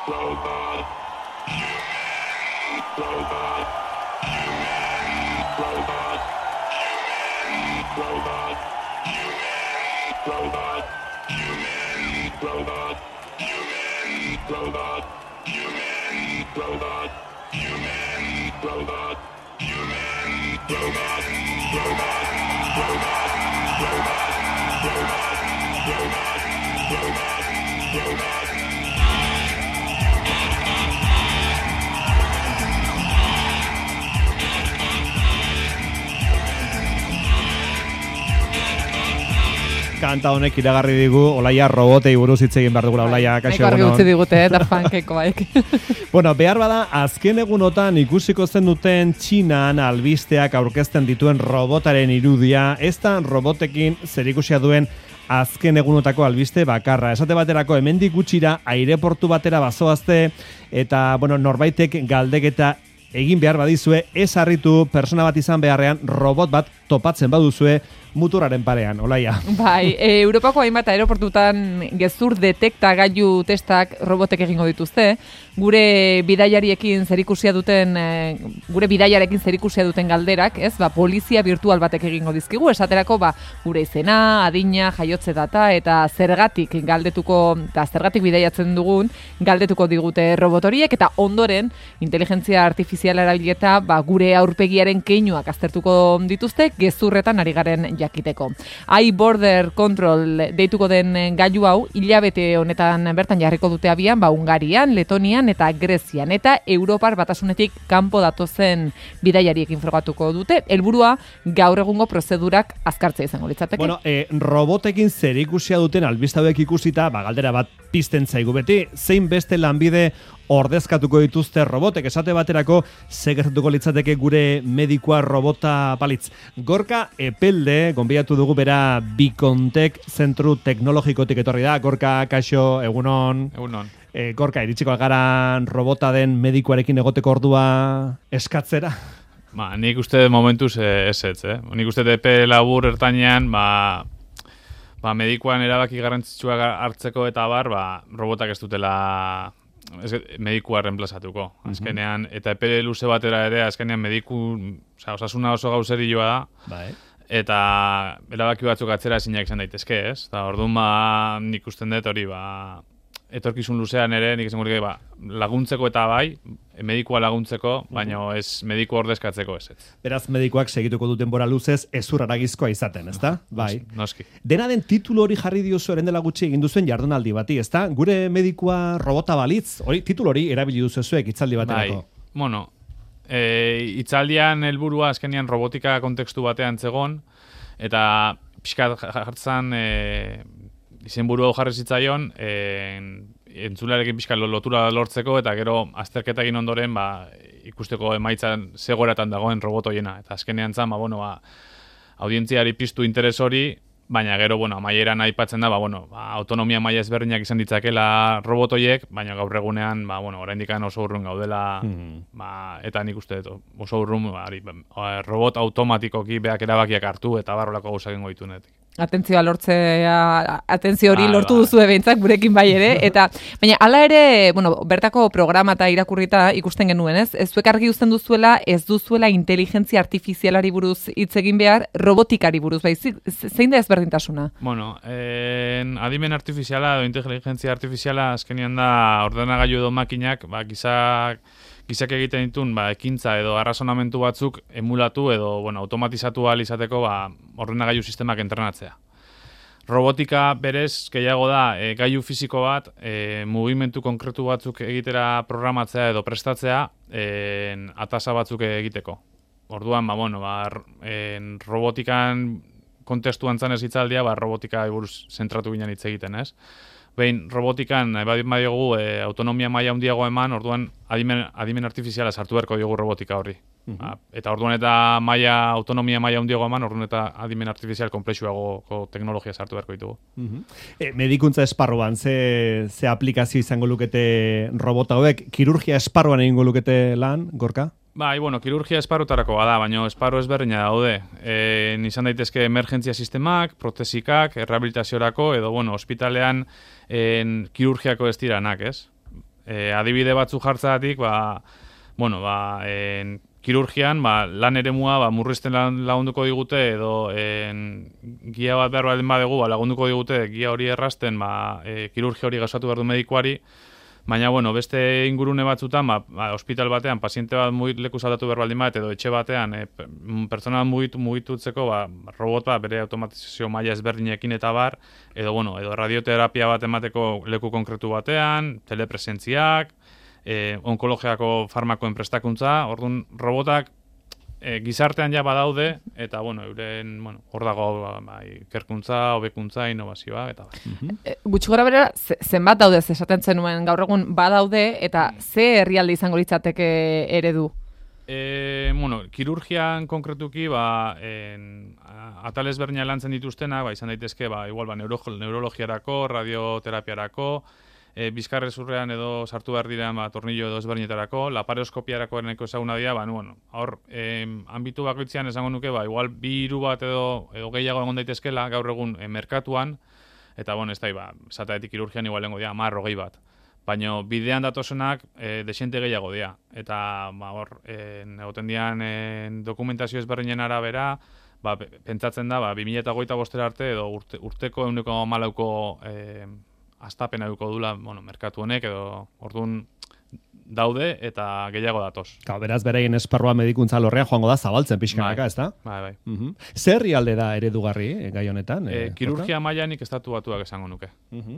Kanta honek iragarri digu Olaia robotei buruz hitz egin behar dugula. Olaia, kaixo egunon. Argi utzi digute, Daft Punkekoak. Bueno, behar bada, azken egunotan ikusiko zen duten Txinan albisteak aurkezten dituen robotaren irudia, ez da robotekin zerikusia duen azken egunotako albiste bakarra. Esate baterako hemendik gutxira aireportu batera bazoazte eta norbaitek galdeketa egin behar badizue, ez harritu persona bat izan beharrean robot bat topatzen baduzue muturraren parean, Olaia. Bai, Europako hainbat aeroportutan gezur detekta gailu testak robotek egingo dituzte. Gure bidaiariekin zerikusia duten galderak, ez? Polizia virtual batek egingo dizkigu, esaterako gure izena, adina, jaiotze data eta zergatik bidaiatzen dugun galdetuko digute robotoriek eta ondoren inteligentzia artifiziala erabilita gure aurpegiaren keinuak aztertuko dituzte gezurretan ari garen jakiteko. Border Control deituko den gailu hau hilabete honetan bertan jarriko dute abian, Hungarian, Letonian eta Grezian eta Europar Batasunetik kanpo datozen bidaiariekin frogatuko dute. Helburua gaur egungo prozedurak azkartzea izango litzateke. Robotekin zerikusia duten albiste hauek ikusita, galdera bat pizten zaigu beti, zein beste lanbide ordezkatuko dituzte robotek, esate baterako segertuko litzateke gure medikua robota balitz. Gorka Epelde, gonbidatu dugu bera Bikontek zentru teknologikotik etorri da. Gorka, kaixo, egunon. Egunon. Gorka, iritsiko gara robota den medikuarekin egoteko ordua eskatzera? Nik uste momentuz ez. Nik uste epe labur ertainean, medikuan erabaki garrantzitsua hartzeko eta robotak ez dutela medikua reemplazatuko. Azkenean, eta epe luze batera ere, azkenean osasuna oso gauserioa da. Bai. Eta erabaki batzuk atzera ezinak izan daitezke, ez? Eta orduan nik usten dut hori, etorkizun luzean ere, nik esan gure laguntzeko eta medikua laguntzeko, baina ez mediku ordezkatzeko ez. Beraz, medikuak segituko duten bora luzez, ezur aragizkoa izaten, ezta? Bai. Noski. Dena den titulu hori jarri diozu dela gutxi egin duzuen jardunaldi bati, ezta? Gure medikua robota balitz, titulu hori erabili duzuzuek hitzaldi baterako. Bai. Hitzaldian helburua azkenean robotika kontekstu batean zegon, eta pixkat jartzen izenburu hau jarri zitzaion, entzularekin pixka lotura lortzeko eta gero azterketa egin ondoren ikusteko emaitzan zegoratan dagoen robotoiena. Eta azkenean zan, audientziari piztu interes hori, baina gero, amaieran aipatzen da, autonomia maila ezberdinak izan ditzakela robotoiek, baina gaur egunean, oraindik oso urrun gaudela, eta nik uste oso urrun, robot automatikoki beak erabakiak hartu eta barrolako gauzak egingo ditunetik. Atentzio hori lortu duzu behintzak gurekin bai ere, baina hala ere, bertako programa eta irakurrita ikusten genuen, ez? Zuek argi uzten duzuela, ez duzuela inteligentzia artifizialari buruz hitz egin behar, robotikari buruz, zein da ezberdintasuna? Adimen artifiziala edo inteligentzia artifiziala azkenean da ordenagailu edo makinak, gizak egiten ditun ekintza edo arrazonamentu batzuk emulatu edo automatizatu ahal izateko ordenagailu sistemak entrenatzea. Robotika berez gehiago da gailu fisiko bat mugimendu konkretu batzuk egitera programatzea edo prestatzea atasa batzuk egiteko. Orduan, robotikan kontestuan zanez hitzaldia, robotika buruz zentratu ginen hitz egiten, ez? Behin, robotikan, badiogu autonomia maila handiago eman, orduan adimen artifiziala sartu beharko diogu robotika horri. Eta orduan eta autonomia maila handiago eman, orduan eta adimen artifizial komplexuago teknologia sartu beharko ditugu. Medikuntza esparruan, ze aplikazio izango lukete robota hauek? Kirurgia esparruan egingo lukete lan, Gorka? Kirurgia esparrutarako bada, baina esparru ezberdina daude. Izan daitezke emergentzia sistemak, protesikak, errehabilitaziorako, edo, ospitalean kirurgiako ez diranak, ez? adibide batzu jartzatik, kirurgian, lan eremua murrizten lagunduko digute, edo gia bat behar baldin badegu, lagunduko digute, gia hori errasten, kirurgia hori gauzatu behar du medikuari, baina, beste ingurune batzutan, hospital batean, paziente bat leku aldatu behar baldin bat, edo etxe batean, pertsona mugitutzeko, robot bat bere automatizazio maila ezberdinekin eta bar, edo radioterapia bat emateko leku konkretu batean, telepresentziak, onkologiako farmakoen prestakuntza, orduan robotak gizartean ja badaude, eta euren hor dago ikerkuntza, hobekuntza, innovazioa, eta Gutxi gora bera, zenbat daude esaten zenuen gaur egun badaude, eta ze herrialde izango litzateke eredu? Kirurgian konkretuki, atal ezberdina lantzen dituztenak, izan daitezke, igual, neurologiarako, radioterapiarako, bizkarrezurrean edo sartu behar diren tornillo edo ezberdinetarako, laparoskopiarako erneko ezaguna dira, hor, anbitu bakoitzean esango nuke, igual 2-3 bat edo gehiago egon daitezkela gaur egun merkatuan, eta ez da, esateetik kirurgian igual lengo dira, 10-20 bat. Baina bidean datosenak desente gehiago dira. Eta hor, egoten dian dokumentazio ezberdinen arabera, pentsatzen da, 2025 arte edo urteko 1,4ko astapena eduko dula, merkatu honek, edo orduan daude eta gehiago datoz. Beraz, beraien esparrua medikuntza lorrea joango da zabaltzen pixkanaka, ez da? Bai. Zer herrialde da eredugarri gai honetan? Kirurgia mailanik Estatu Batuak esango nuke.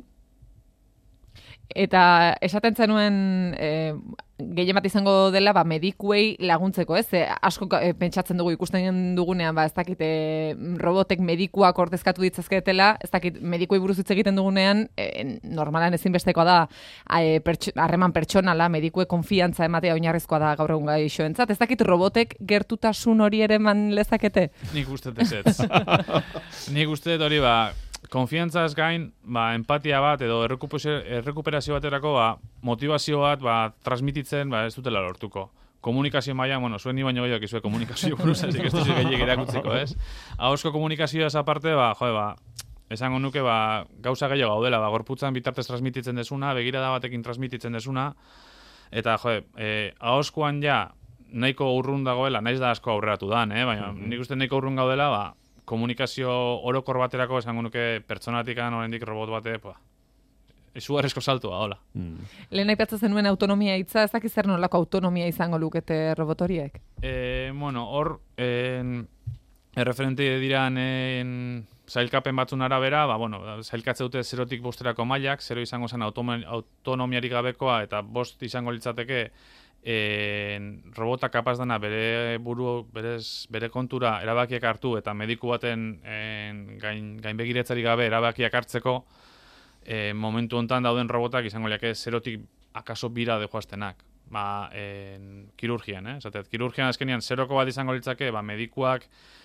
Eta esaten zenuen gehien bat izango dela medikuei laguntzeko, ez? Asko pentsatzen dugu ikusten dugunean, ez dakit robotek medikuak ordezkatu ditzazketela, ez dakit medikuei buruz hitz egiten dugunean, normalan ezinbestekoa da harreman pertsonala, medikue konfiantza ematea oinarrizkoa da gaur egun gaixoentzat. Ez dakit robotek gertutasun hori ere eman lezakete? Nik uste ez. Nik uste hori konfiantzaz gain, empatia bat edo errekuperazio baterako motivazio bat transmititzen ez dutela lortuko. Komunikazio mailan, zuen ni baino gehiago izue komunikazio buruz, ez duzu gehiago erakutzeko, ez? Ahozko komunikazioaz aparte, esango nuke gauza gehiago gaudela, gorputzan bitartez transmititzen desuna, begirada batekin transmititzen desuna, eta ahozkoan nahiko urrun dagoela, naiz da asko aurreratu dan, baina nik uste nahiko urrun gaudela, komunikazio orokor baterako esango nuke pertsonatikan oraindik robot bate, izugarrizko saltua, hola. Lehen aipatzen zenuen autonomia hitza, ez dakiz zer nolako autonomia izango lukete robotoriek? Hor, erreferente diran zailkapen batzun arabera, zailkatze dute 0-tik 5 mailak, 0 izango zen autonomiarik gabekoa, eta 5 izango litzateke robota kapaz dana bere kontura erabakiak hartu eta mediku baten gainbegiretzari gabe erabakiak hartzeko momentu hontan dauden robotak izango liake 0-tik akaso 2 joaztenak. Kirurgian, kirurgian azkenian 0ko bat izango litzake, medikuak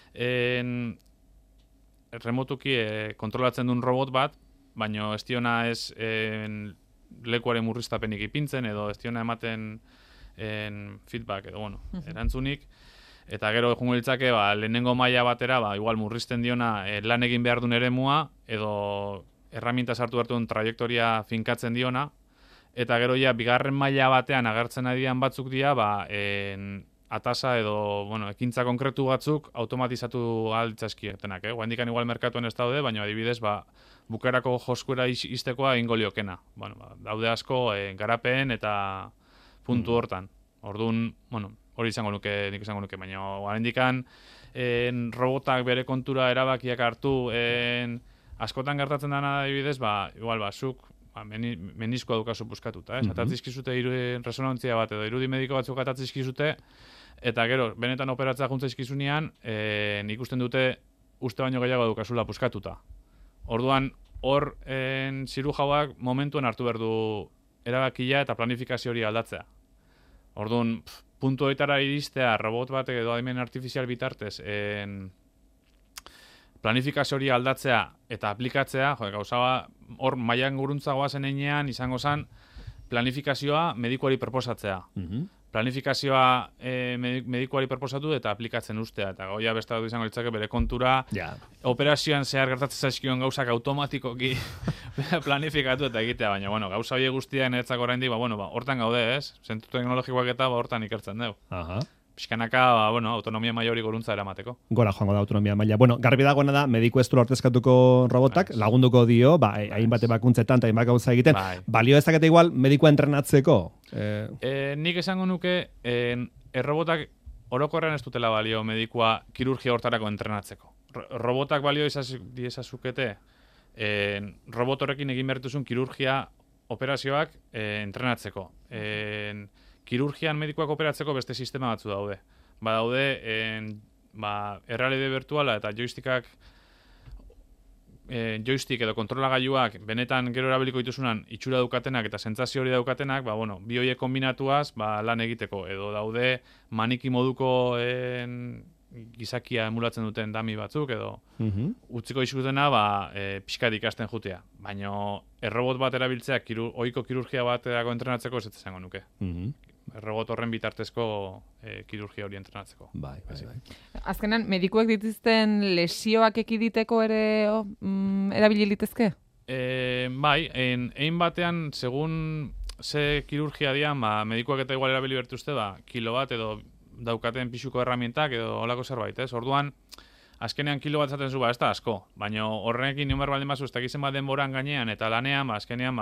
remotuki kontrolatzen duen robot bat, baina ez diona ez lekuaren murriztapenik ipintzen edo ez diona ematen feedback edo, erantzunik, eta gero egungo litzake, lehenengo maila batera, igual murrizten diona lan egin behar duen eremua, edo herramienta sartu behar duen trajektoria finkatzen diona, eta gero bigarren maila batean agertzen adian batzuk dira, atasa edo, ekintza konkretu batzuk automatizatu altzazkietenak, guendikan igual merkatuen ez daude, baina adibidez, bukerako joskuera iztekoa egingo liokena. Daude asko garapen eta puntu hortan. Orduan, hori izango nuke, nik izango nuke, baina guendikan robotak bere kontura erabakiak hartu, askotan gertatzen dena adibidez, igual zuk meniskoa dukazu puskatuta, atatzizkizute resonantzia bat edo irudi mediko batzuk atatzizkizute, eta gero, benetan operatzea juntzaizkizunean, ikusten dute uste baino gehiago dukazula puskatuta. Orduan, hor zirujauak momentuen hartu behar du erabakia eta planifikazio hori aldatzea. Orduan, puntu horietara iristea robot batek edo adimen artifizial bitartez planifikazio hori aldatzea eta aplikatzea, gauza hor mailan guruntzagoa zen einean izango zen planifikazioa medikuari proposatzea. planifikazioa medikuari proposatu eta aplikatzen ustea. Eta goia beste dut izango litzake bere kontura, operazioan zehar gertatzen zaizkion gauzak automatikoki planifikatu eta egitea. Baina, bueno, gauza horiek guztia niretzako oraindik, hortan gaude, ez? Zentru teknologikoak eta hortan ikertzen dugu. Pixkanaka, autonomia maila hori goruntza eramateko. Gora joango da autonomia maila. Garbi dagoena da, mediku ez du ordezkatuko robotak, lagunduko dio, hainbat ebakuntzetan eta hainbat gauza egiten. Balio ezakete igual medikua entrenatzeko? Nik esango nuke, errobotak orokorrean ez dutela balio medikua kirurgia hortarako entrenatzeko. Robotak balio diezazukete, robot horrekin egin berrituzun kirurgia operazioak entrenatzeko. Kirurgian medikuak operatzeko beste sistema batzu daude. Daude, errealide virtuala eta joystick edo kontrolagailuak benetan gero erabiliko dituzunan itxura daukatenak eta sentsazio hori daukatenak, bi horiek kombinatuaz lan egiteko. Edo daude maniki moduko gizakia emulatzen duten dami batzuk, edo utziko izkutena pixkat ikasten jutea. Baina errobot bat erabiltzea ohiko kirurgia baterako entrenatzeko ez izango nuke. Robot horren bitartezko kirurgia hori entrenatzeko. Bai. Azkenan, medikuek dituzten lesioak ekiditeko ere erabili litezke? Bai, egin batean, segun ze kirurgia dian, medikuak eta igual erabili bertuzte, kilo bat edo daukaten pixuko herramientak edo olako zerbait, ez? Orduan, azkenean kilo bat zaten zu, ez da asko, baina horrekin numer baldin bazu, ez dakizen bat denboran gainean eta lanean, azkenean,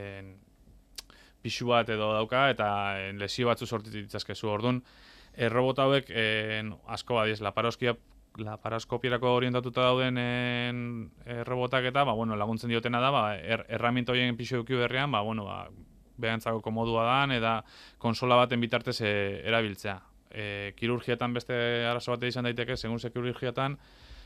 pixu bat edo dauka eta lesio batzu sortititzazkezu. Orduan, robot hauek asko badiez, laparoskopierako orientatuta dauden robotak eta laguntzen diotena da, erramienta horien pixu eduki berrean, behantzako modua dan eta konsola baten bitartez erabiltzea. Kirurgiatan beste arazo bat izan daiteke, segun ze kirurgiatan,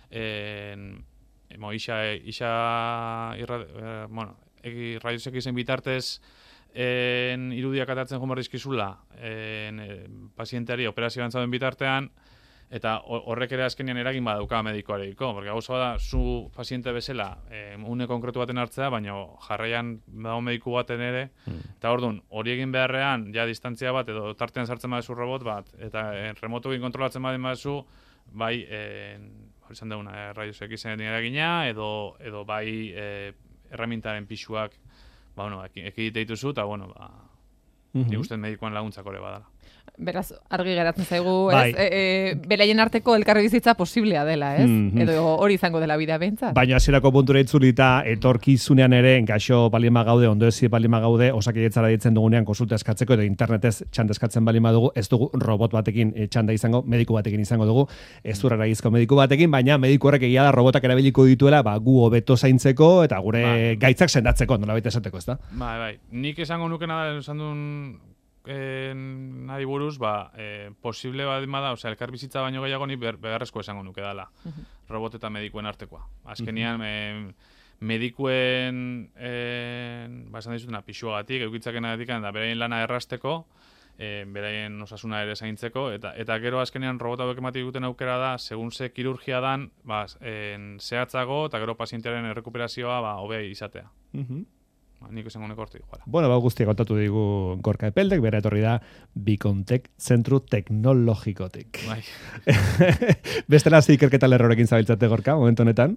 radiozek izen bitartez irudiak atatzen joan dizkizula pazienteari operazioan zauden bitartean, eta horrek ere azkenean eragin badauka medikoarekiko, porque gauza da, zu paziente bezala une konkretu baten hartzea, baina jarraian dago mediku baten ere, eta orduan, hori egin beharrean, ja distantzia bat, edo tartean sartzen badezu robot bat, eta remotuekin kontrolatzen badezu, bai, hori izan duguna, radiozek izen eragina, edo bai erramintaren pixuak ekidite dituzu, eta nik uste medikoan laguntzak ere badala. Beraz, argi geratzen zaigu, beraien arteko elkarri bizitza posiblea dela, ez? Edo hori izango dela bidea behintzat. Baina hasierako puntura itzulita, etorkizunean ere, gaixo balima gaude, ondoezi balima gaude, osakidetzara ditzen dugunean konsulta eskatzeko, edo internetez txanda eskatzen balima dugu, ez dugu robot batekin txanda izango, mediku batekin izango dugu, ez du eragizko mediku batekin, baina mediku horrek egia da robotak erabiliko dituela, gu hobeto zaintzeko, eta gure gaitzak sendatzeko, nolabait esateko, ez da? Bai, nik esango nukena da, esan duen nahi buruz, posible badima da, elkar bizitza baino gehiago ni beharrezko esango nuke dala, robot eta medikuen artekoa. Azkenean, medikuen, esan dizutena, pixuagatik, eukitzakenagatik, eta beraien lana errasteko, beraien osasuna ere zaintzeko, eta gero azkenean robot hauek ematik duten aukera da, segun ze kirurgia dan, zehatzago, eta gero pazientearen errekuperazioa hobe izatea. Nik esango neko hortu iguala. Guztia kontatu digu Gorka Epeldek, bera etorri da Bikontek Zentru Teknologikotik. Bai. Bestela ze ikerketa lerrorekin zabiltzate, Gorka, momentu honetan?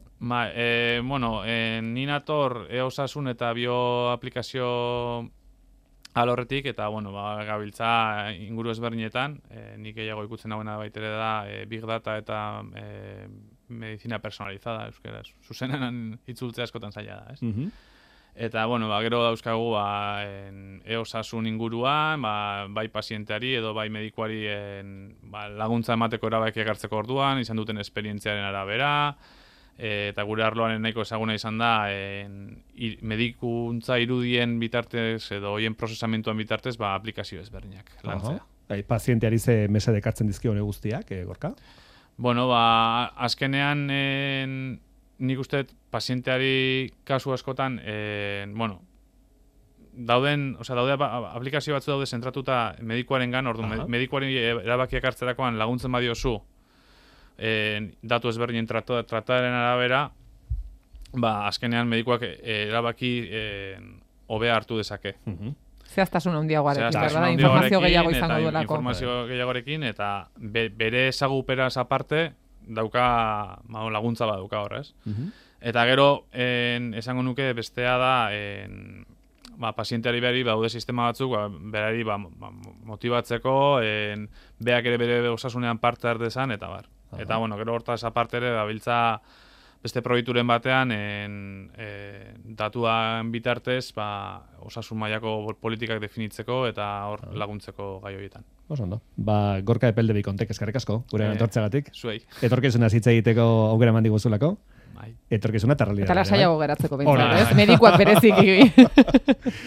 Ni nator osasun eta bioaplikazio alorretik, eta, gabiltza inguru ezberdinetan, nik gehiago ikutzen dagoena baitere da Big Data eta medicina personalizada, euskaraz. Zuzenean itzultzea askotan zaila da, ez? Eta, gero dauzkagu osasun inguruan, bai pazienteari edo bai medikuari laguntza emateko erabakiak hartzeko orduan, izan duten esperientziaren arabera, eta gure arloaren nahiko ezaguna izan da, medikuntza irudien bitartez edo hoien prozesamentuan bitartez, aplikazio ezberdinak lantzea. Pazienteari ze mese dekartzen dizkio hone guztiak, Gorka? Azkenean, nik uste pazienteari kasu askotan, daude aplikazio batzu daude zentratuta medikuarengan, orduan medikuari erabakiak hartzerakoan laguntzen badiozu datu ezberdinen trataren arabera, azkenean medikuak erabaki hobea hartu dezake. Zehaztasun handiagoarekin, Zehaztasun berda? Informazio handiagoarekin gehiago izango eta duelako. Informazio gehiagorekin, eta bere ezaguperaz aparte, dauka laguntza bat dauka hor, ez? Eta gero, esango nuke bestea da, pazienteari berari daude sistema batzuk, berari motibatzeko, beak ere bere osasunean parte hartezan, eta bar. Eta, bueno, gero hortaz aparte ere, biltza beste proiekturen batean, datuan bitartez, osasun mailako politikak definitzeko eta hor laguntzeko gai horietan. Oso ondo. Gorka Epelde Bikontek eskerrik asko, gure etortzeagatik. Zuei. Etorkizuna hitz egiteko aukera eman diguzulako. Bai. Etorkizuna eta realitatea. Eta lasaiago geratzeko behintzat, ez? Medikuak bereziki.